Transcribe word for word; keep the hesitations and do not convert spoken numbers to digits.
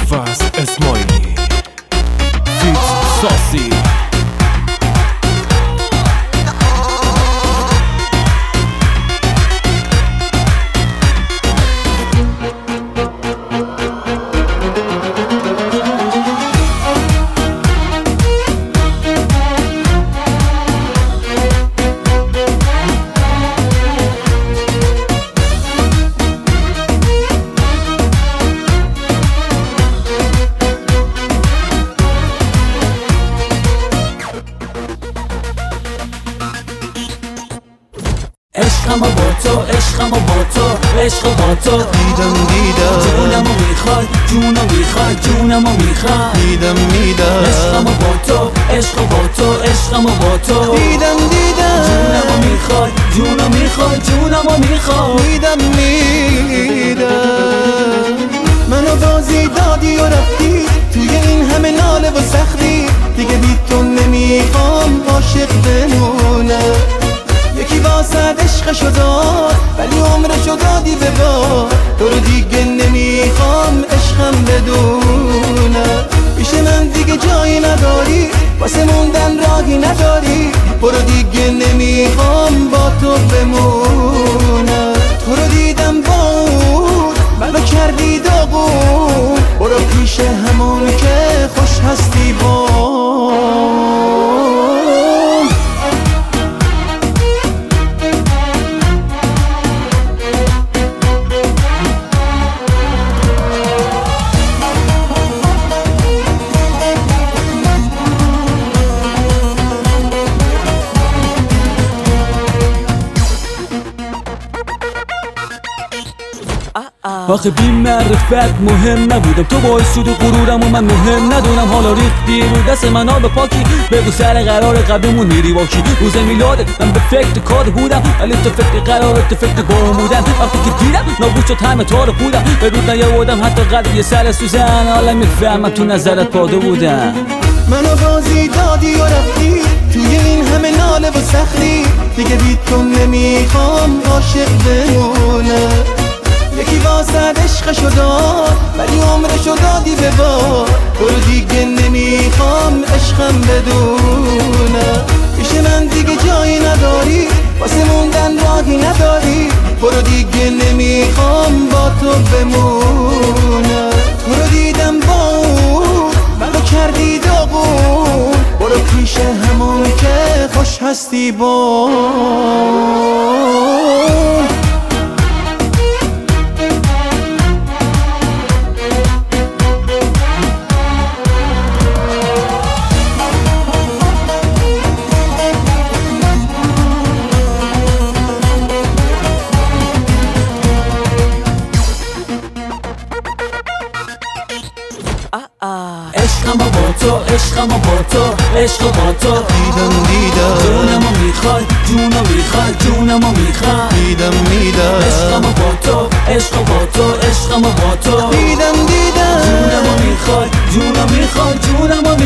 ابوالفضل اسماعیلی فیت ساسی. عشقم با تو، عشقم با تو، عشق با تو دیدم دیدم جونمو میخوای، جونو میخوای، جونمو میخوای دیدم دیدم عشقم با تو، عشق با تو، عشقم با تو دیدم دیدم جونمو میخوای، جونو میخوای، جونمو میخوای دیدم دیدم منو بازی دادی و رفتی توی این همه ناله و سختی، دیگه بی تو نمیخوام عاشق بمونم. یکی واسد عشقشو داد ولی عمرشو دادی به باد، تو رو دیگه نمیخوام عشقم بدونم. پیش من دیگه جایی نداری، واسه موندن راهی نداری، برو دیگه نمیخوام با تو بمونم. تو رو دیدم بود منو کردی داغون، برو پیش همون که خوش هستی با آخه بی معرفت مهم نبودم، تو باعث شدی غرورم و من مهم ندونم. حالا ریختی رو دست من آب پاکی، بگو سر قرار قبلمون میری با کی؟ روز میلادت من به فکر کار بودم، ولی تو فکر قرارت تو فکر گم بودن. وقتی که دیدم نابود شد همه تو رو بودم، به رود نیاوردم حتی قدر یه سر سوزن. حالا میفهمم تو نظرت پاده بودم. منو بازی دادی و رفتی توی این همه ناله و سختی، دیگه بی تو نمیخوام عاشق بمونم. یکی واسد عشقشو داد ولی عمرشو دادی به باد، برو دیگه نمیخوام عشقم بدونم. پیش من دیگه جایی نداری، واسه موندن راهی نداری، برو دیگه نمیخوام با تو بمونم. تو رو دیدم بود منو کردی داغون، برو پیش همون که خوش هستی با عشقم با تو، عشقم با تو، عشق با تو دیدم دیدم جونمو میخوای، جونو میخوای، جونمو میخوای دیدم دیدم عشقم با تو، عشق با تو، عشقم با تو دیدم دیدم جونمو میخوای، جونو میخوای، جونمو